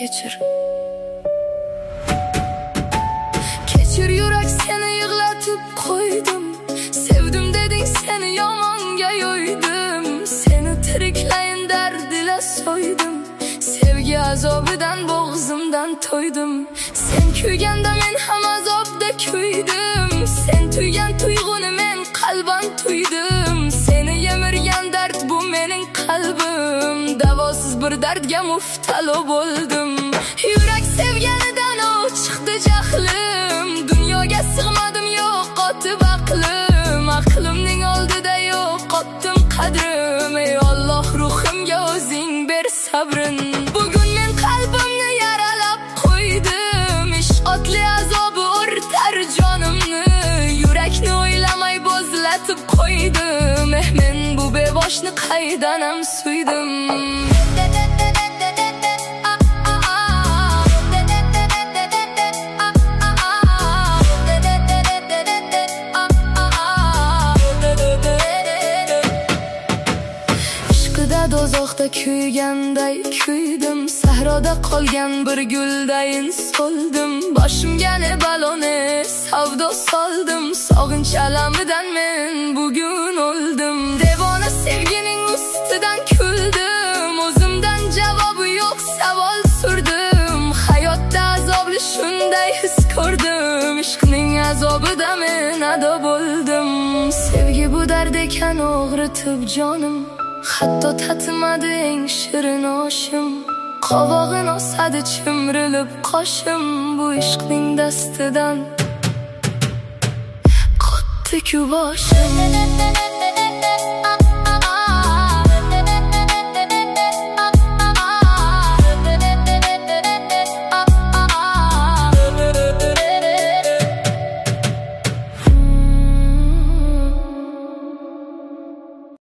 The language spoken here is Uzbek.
kechir. Kechir yurak, seni yig'latib qo'ydim. Sevdim deding, seni yomonga yo'ydim. Seni tiriklayin dardila so'ydim. Sevgi azobidan bo'g'zimdan to'ydim. Sen kuyganda men ham azobda kuydim. Sen tuygan tuyg'uni men qalban tuydim. Seni yemirgan dard bu mening qalbim. Davosiz bir dardga muftalo bo'ldim. Yurak sevganidan chiqdi jahlim. Dunyoga sig'madim, yo'qotib aqlim. Aqlimning oldida yo'qotdim qadrim. Ey Alloh, ruhimga o'zing ber sabrin. Bugun men qalbimni yaralab qo'ydim. Ishq otli azobi o'rtar jonimni. Yurakni o'ylamay bo'zlatib qo'ydim. Men bu beboshni qaydan ham suydim. Dozoqda kuyganday kuydim. Sahroda qolgan bir guldayin so'ldim. Boshimga ne baloni savdo soldim. Sog'inch alamidan men bugun o'ldim. Devona sevgining ustidan kuldim. O'zimdan javobi yo'q savol surdim. Hayotda azobli shunday his ko'rdim. Ishqning azobida men ado bo'ldim. Sevgi bu dard ekan og'ritib jonim. Hatto tatimadi eng shirin oshim. Qovog'in osadi chimrilib qoshim. Bu ishqning dastidan qotdi-ku boshim.